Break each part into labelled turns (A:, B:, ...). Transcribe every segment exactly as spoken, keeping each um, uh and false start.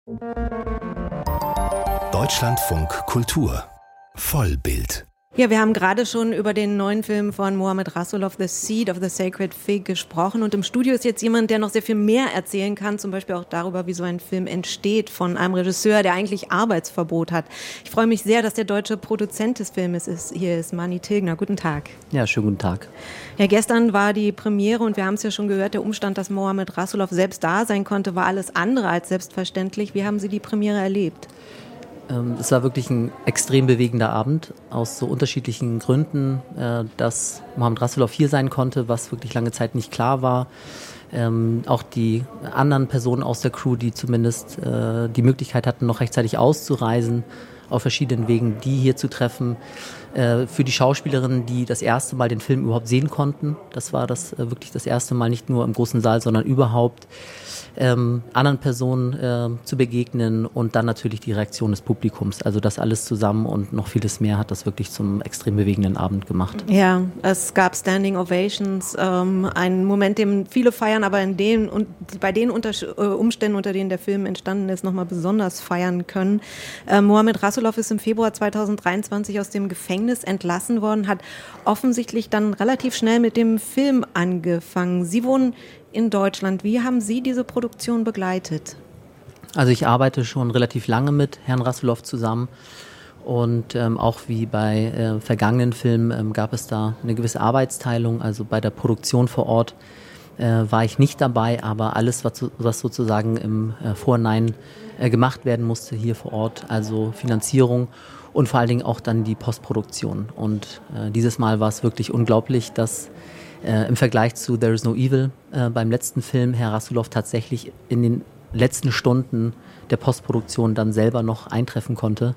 A: Deutschlandfunk Kultur Vollbild.
B: Ja, wir haben gerade schon über den neuen Film von Mohamed Rasoulof, The Seed of the Sacred Fig, gesprochen. Und im Studio ist jetzt jemand, der noch sehr viel mehr erzählen kann, zum Beispiel auch darüber, wie so ein Film entsteht, von einem Regisseur, der eigentlich Arbeitsverbot hat. Ich freue mich sehr, dass der deutsche Produzent des Filmes ist. Hier ist Manni Tilgner. Guten Tag.
C: Ja, schönen guten Tag.
B: Ja, gestern war die Premiere und wir haben es ja schon gehört, der Umstand, dass Mohamed Rasoulof selbst da sein konnte, war alles andere als selbstverständlich. Wie haben Sie die Premiere erlebt?
C: Es war wirklich ein extrem bewegender Abend aus so unterschiedlichen Gründen, dass Mohamed Rasoulof hier sein konnte, was wirklich lange Zeit nicht klar war. Ähm, auch die anderen Personen aus der Crew, die zumindest äh, die Möglichkeit hatten, noch rechtzeitig auszureisen, auf verschiedenen Wegen, die hier zu treffen. Äh, für die Schauspielerinnen, die das erste Mal den Film überhaupt sehen konnten, das war das äh, wirklich das erste Mal, nicht nur im großen Saal, sondern überhaupt ähm, anderen Personen äh, zu begegnen und dann natürlich die Reaktion des Publikums. Also das alles zusammen und noch vieles mehr hat das wirklich zum extrem bewegenden Abend gemacht.
B: Ja, es gab Standing Ovations, ähm, ein Moment, den viele feiern, aber in den und bei den unter, äh, Umständen, unter denen der Film entstanden ist, nochmal besonders feiern können. Äh, Mohamed Rasoulof ist im Februar zweitausenddreiundzwanzig aus dem Gefängnis entlassen worden, hat offensichtlich dann relativ schnell mit dem Film angefangen. Sie wohnen in Deutschland. Wie haben Sie diese Produktion begleitet?
C: Also ich arbeite schon relativ lange mit Herrn Rasoulof zusammen und ähm, auch wie bei äh, vergangenen Filmen ähm, gab es da eine gewisse Arbeitsteilung. Also bei der Produktion vor Ort äh, war ich nicht dabei, aber alles, was, was sozusagen im äh, Vorhinein äh, gemacht werden musste hier vor Ort, also Finanzierung und vor allen Dingen auch dann die Postproduktion. Und äh, dieses Mal war es wirklich unglaublich, dass Äh, im Vergleich zu There is no Evil äh, beim letzten Film Herr Rasoulof tatsächlich in den letzten Stunden der Postproduktion dann selber noch eintreffen konnte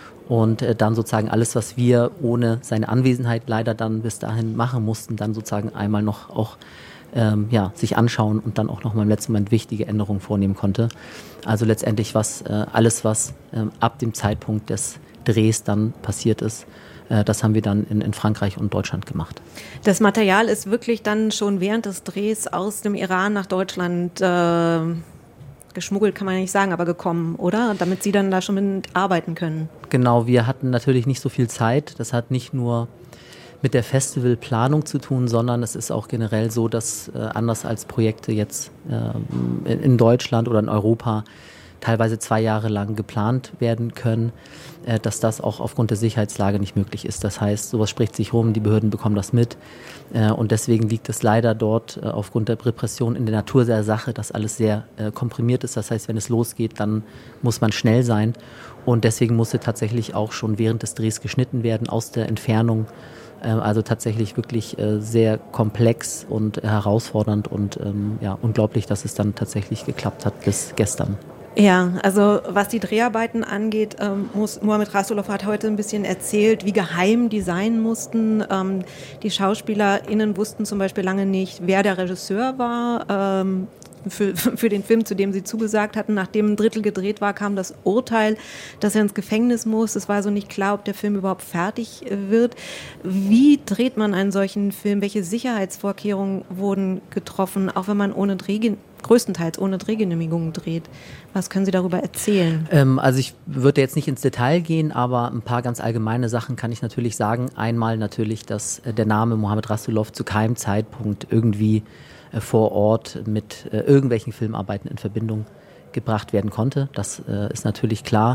C: und äh, dann sozusagen alles, was wir ohne seine Anwesenheit leider dann bis dahin machen mussten, dann sozusagen einmal noch auch ähm, ja, sich anschauen und dann auch noch mal im letzten Moment wichtige Änderungen vornehmen konnte. Also letztendlich was äh, alles, was äh, ab dem Zeitpunkt des Drehs dann passiert ist, das haben wir dann in, in Frankreich und Deutschland gemacht.
B: Das Material ist wirklich dann schon während des Drehs aus dem Iran nach Deutschland äh, geschmuggelt, kann man nicht sagen, aber gekommen, oder? Damit Sie dann da schon mit arbeiten können.
C: Genau, wir hatten natürlich nicht so viel Zeit. Das hat nicht nur mit der Festivalplanung zu tun, sondern es ist auch generell so, dass äh, anders als Projekte jetzt äh, in, in Deutschland oder in Europa teilweise zwei Jahre lang geplant werden können, äh, dass das auch aufgrund der Sicherheitslage nicht möglich ist. Das heißt, sowas spricht sich rum, die Behörden bekommen das mit äh, und deswegen liegt es leider dort äh, aufgrund der Repression in der Natur der Sache, dass alles sehr äh, komprimiert ist. Das heißt, wenn es losgeht, dann muss man schnell sein und deswegen musste tatsächlich auch schon während des Drehs geschnitten werden aus der Entfernung. Äh, also tatsächlich wirklich äh, sehr komplex und äh, herausfordernd und ähm, ja, unglaublich, dass es dann tatsächlich geklappt hat bis gestern.
B: Ja, also was die Dreharbeiten angeht, ähm, muss, Mohamed Rasoulof hat heute ein bisschen erzählt, wie geheim die sein mussten. Ähm, die SchauspielerInnen wussten zum Beispiel lange nicht, wer der Regisseur war. Ähm, für, für den Film, zu dem sie zugesagt hatten. Nachdem ein Drittel gedreht war, kam das Urteil, dass er ins Gefängnis muss. Es war also nicht klar, ob der Film überhaupt fertig wird. Wie dreht man einen solchen Film? Welche Sicherheitsvorkehrungen wurden getroffen, auch wenn man ohne Dreh, größtenteils ohne Drehgenehmigung dreht? Was können Sie darüber erzählen?
C: Ähm, also ich würde jetzt nicht ins Detail gehen, aber ein paar ganz allgemeine Sachen kann ich natürlich sagen. Einmal natürlich, dass äh, der Name Mohamed Rasoulof zu keinem Zeitpunkt irgendwie vor Ort mit äh, irgendwelchen Filmarbeiten in Verbindung gebracht werden konnte. Das äh, ist natürlich klar.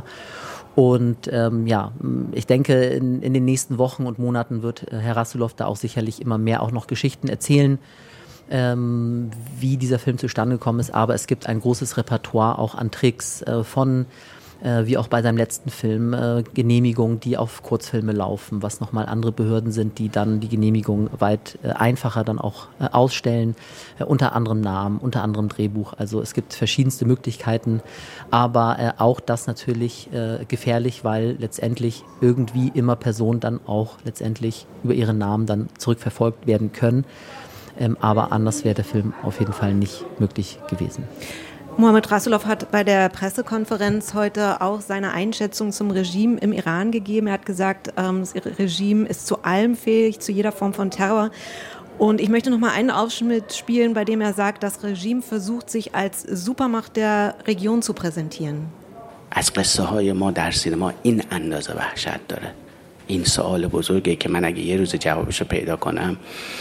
C: Und ähm, ja, ich denke, in, in den nächsten Wochen und Monaten wird äh, Herr Rasoulof da auch sicherlich immer mehr auch noch Geschichten erzählen, ähm, wie dieser Film zustande gekommen ist. Aber es gibt ein großes Repertoire auch an Tricks äh, von Äh, wie auch bei seinem letzten Film, äh, Genehmigungen, die auf Kurzfilme laufen, was nochmal andere Behörden sind, die dann die Genehmigung weit äh, einfacher dann auch äh, ausstellen, äh, unter anderem Namen, unter anderem Drehbuch. Also es gibt verschiedenste Möglichkeiten, aber äh, auch das natürlich äh, gefährlich, weil letztendlich irgendwie immer Personen dann auch letztendlich über ihren Namen dann zurückverfolgt werden können. Ähm, aber anders wäre der Film auf jeden Fall nicht möglich gewesen.
B: Mohamed Rasoulof hat bei der Pressekonferenz heute auch seine Einschätzung zum Regime im Iran gegeben. Er hat gesagt, das Regime ist zu allem fähig, zu jeder Form von Terror. Und ich möchte noch mal einen Ausschnitt spielen, bei dem er sagt, das Regime versucht, sich als Supermacht der Region zu präsentieren.
D: از قصه های ما در سینما این اندازه وحشت داره؟ این سوال بزرگه که من اگه یه روز جوابشو پیدا کنم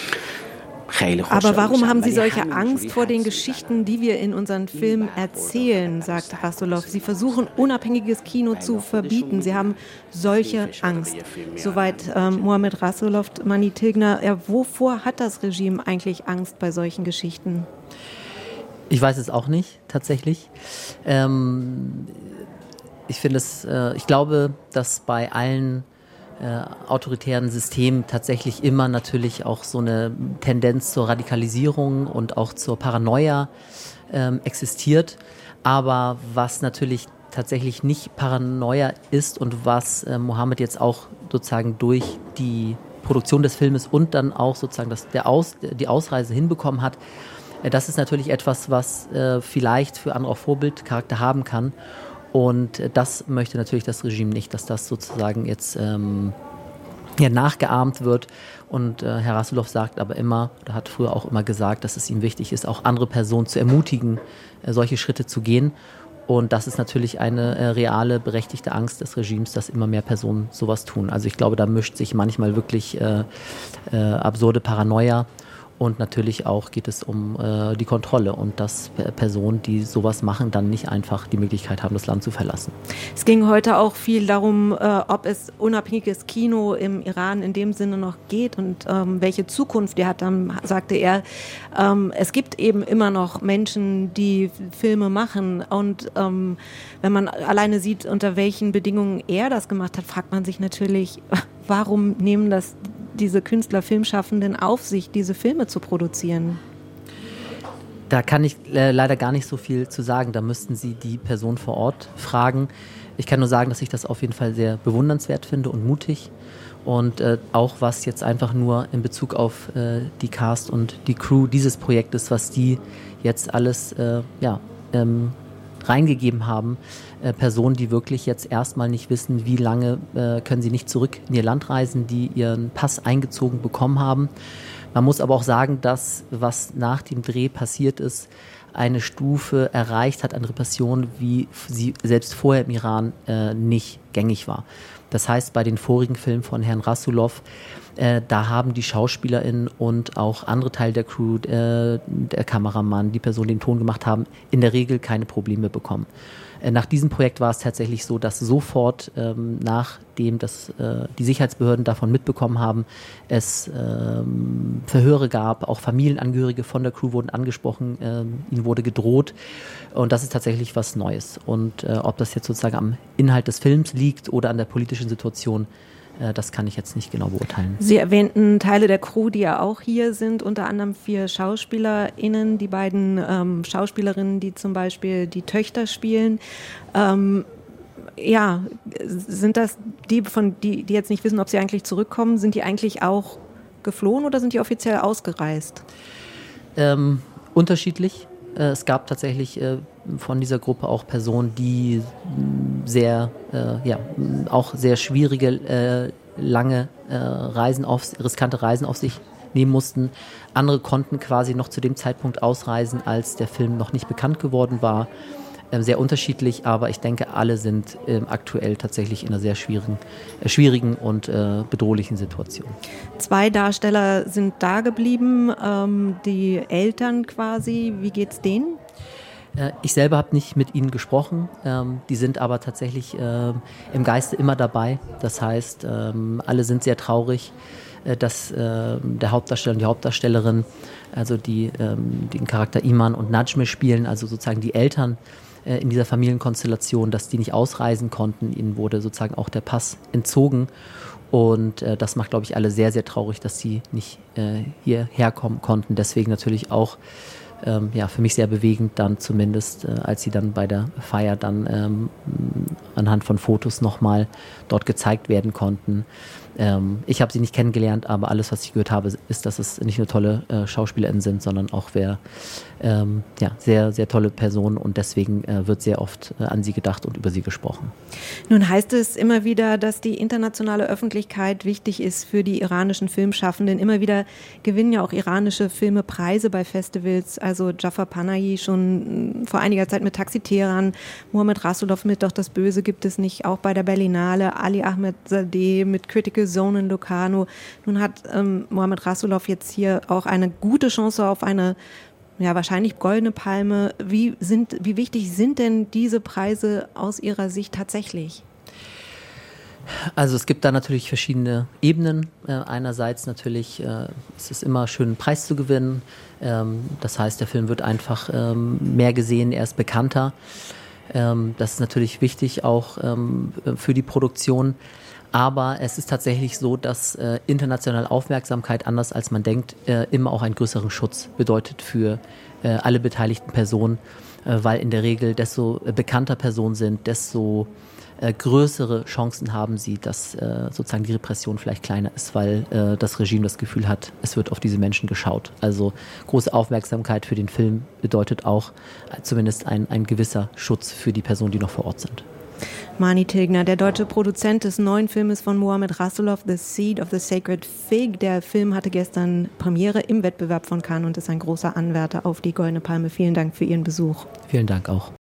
B: Aber warum haben Sie solche Angst vor den Geschichten, die wir in unseren Filmen erzählen, sagt Rasulov. Sie versuchen, unabhängiges Kino zu verbieten. Sie haben solche Angst. Soweit ähm, Mohamed Rasulov, Mani Tilgner. Ja, wovor hat das Regime eigentlich Angst bei solchen Geschichten?
C: Ich weiß es auch nicht, tatsächlich. Ähm, ich finde es, äh, ich glaube, dass bei allen Äh, autoritären System tatsächlich immer natürlich auch so eine Tendenz zur Radikalisierung und auch zur Paranoia ähm, existiert. Aber was natürlich tatsächlich nicht Paranoia ist und was äh, Mohammed jetzt auch sozusagen durch die Produktion des Filmes und dann auch sozusagen das, der Aus, die Ausreise hinbekommen hat, äh, das ist natürlich etwas, was äh, vielleicht für andere auch Vorbildcharakter haben kann. Und das möchte natürlich das Regime nicht, dass das sozusagen jetzt ähm, ja, nachgeahmt wird. Und äh, Herr Rasulov sagt aber immer, oder hat früher auch immer gesagt, dass es ihm wichtig ist, auch andere Personen zu ermutigen, äh, solche Schritte zu gehen. Und das ist natürlich eine äh, reale, berechtigte Angst des Regimes, dass immer mehr Personen sowas tun. Also ich glaube, da mischt sich manchmal wirklich äh, äh, absurde Paranoia. Und natürlich auch geht es um äh, die Kontrolle und dass Personen, die sowas machen, dann nicht einfach die Möglichkeit haben, das Land zu verlassen.
B: Es ging heute auch viel darum, äh, ob es unabhängiges Kino im Iran in dem Sinne noch geht und ähm, welche Zukunft die hat. Dann sagte er, ähm, es gibt eben immer noch Menschen, die Filme machen. Und ähm, wenn man alleine sieht, unter welchen Bedingungen er das gemacht hat, fragt man sich natürlich, warum nehmen das diese Künstler, Filmschaffenden auf sich, diese Filme zu produzieren?
C: Da kann ich äh, leider gar nicht so viel zu sagen. Da müssten Sie die Person vor Ort fragen. Ich kann nur sagen, dass ich das auf jeden Fall sehr bewundernswert finde und mutig. Und äh, auch was jetzt einfach nur in Bezug auf äh, die Cast und die Crew dieses Projektes, was die jetzt alles äh, ja, ähm, reingegeben haben, äh, Personen, die wirklich jetzt erstmal nicht wissen, wie lange äh, können sie nicht zurück in ihr Land reisen, die ihren Pass eingezogen bekommen haben. Man muss aber auch sagen, dass was nach dem Dreh passiert ist, eine Stufe erreicht hat an Repression, wie sie selbst vorher im Iran äh, nicht gängig war. Das heißt, bei den vorigen Filmen von Herrn Rasulov, äh, da haben die SchauspielerInnen und auch andere Teile der Crew, äh, der Kameramann, die Personen, die den Ton gemacht haben, in der Regel keine Probleme bekommen. Äh, nach diesem Projekt war es tatsächlich so, dass sofort, ähm, nachdem das, äh, die Sicherheitsbehörden davon mitbekommen haben, es ähm, Verhöre gab, auch Familienangehörige von der Crew wurden angesprochen, äh, ihnen wurde gedroht. Und das ist tatsächlich was Neues. Und äh, ob das jetzt sozusagen am Inhalt des Films liegt oder an der politischen Situation, äh, das kann ich jetzt nicht genau beurteilen.
B: Sie erwähnten Teile der Crew, die ja auch hier sind, unter anderem vier SchauspielerInnen, die beiden ähm, Schauspielerinnen, die zum Beispiel die Töchter spielen. Ähm, ja, sind das die, von die, die jetzt nicht wissen, ob sie eigentlich zurückkommen, sind die eigentlich auch geflohen oder sind die offiziell ausgereist?
C: Ähm, unterschiedlich. Es gab tatsächlich äh, von dieser Gruppe auch Personen, die sehr, äh, ja, auch sehr schwierige, äh, lange äh, Reisen auf, riskante Reisen auf sich nehmen mussten. Andere konnten quasi noch zu dem Zeitpunkt ausreisen, als der Film noch nicht bekannt geworden war. Ähm, sehr unterschiedlich, aber ich denke, alle sind ähm, aktuell tatsächlich in einer sehr schwierigen, äh, schwierigen und äh, bedrohlichen Situation.
B: Zwei Darsteller sind da geblieben, ähm, die Eltern quasi. Wie geht's denen?
C: Äh, ich selber habe nicht mit ihnen gesprochen. Ähm, die sind aber tatsächlich äh, im Geiste immer dabei. Das heißt, ähm, alle sind sehr traurig, äh, dass äh, der Hauptdarsteller und die Hauptdarstellerin, also die ähm, den Charakter Iman und Najme spielen, also sozusagen die Eltern in dieser Familienkonstellation, dass die nicht ausreisen konnten. Ihnen wurde sozusagen auch der Pass entzogen. Und äh, das macht, glaube ich, alle sehr, sehr traurig, dass sie nicht äh, hierher kommen konnten. Deswegen natürlich auch ähm, ja, für mich sehr bewegend dann zumindest, äh, als sie dann bei der Feier dann ähm, anhand von Fotos nochmal dort gezeigt werden konnten. Ähm, ich habe sie nicht kennengelernt, aber alles, was ich gehört habe, ist, dass es nicht nur tolle äh, SchauspielerInnen sind, sondern auch wer, ähm, ja, sehr, sehr tolle Personen und deswegen äh, wird sehr oft äh, an sie gedacht und über sie gesprochen.
B: Nun heißt es immer wieder, dass die internationale Öffentlichkeit wichtig ist für die iranischen Filmschaffenden. Immer wieder gewinnen ja auch iranische Filme Preise bei Festivals. Also Jafar Panahi schon vor einiger Zeit mit Taxi Teheran, Mohammad Rasulov mit Doch das Böse gibt es nicht, auch bei der Berlinale, Ali Ahmedzadeh mit Critical Zone in Locarno. Nun hat ähm, Mohammad Rasulov jetzt hier auch eine gute Chance auf eine, ja, wahrscheinlich goldene Palme. Wie sind, wie wichtig sind denn diese Preise aus Ihrer Sicht tatsächlich?
C: Also es gibt da natürlich verschiedene Ebenen. Äh, einerseits natürlich äh, es ist immer schön, einen Preis zu gewinnen. Ähm, das heißt, der Film wird einfach ähm, mehr gesehen, er ist bekannter. Ähm, das ist natürlich wichtig auch ähm, für die Produktion. Aber es ist tatsächlich so, dass äh, internationale Aufmerksamkeit, anders als man denkt, äh, immer auch einen größeren Schutz bedeutet für äh, alle beteiligten Personen, äh, weil in der Regel desto äh, bekannter Personen sind, desto äh, größere Chancen haben sie, dass äh, sozusagen die Repression vielleicht kleiner ist, weil äh, das Regime das Gefühl hat, es wird auf diese Menschen geschaut. Also große Aufmerksamkeit für den Film bedeutet auch äh, zumindest ein, ein gewisser Schutz für die Personen, die noch vor Ort sind.
B: Mani Tilgner, der deutsche Produzent des neuen Filmes von Mohammad Rasulov, The Seed of the Sacred Fig. Der Film hatte gestern Premiere im Wettbewerb von Cannes und ist ein großer Anwärter auf die Goldene Palme. Vielen Dank für Ihren Besuch.
C: Vielen Dank auch.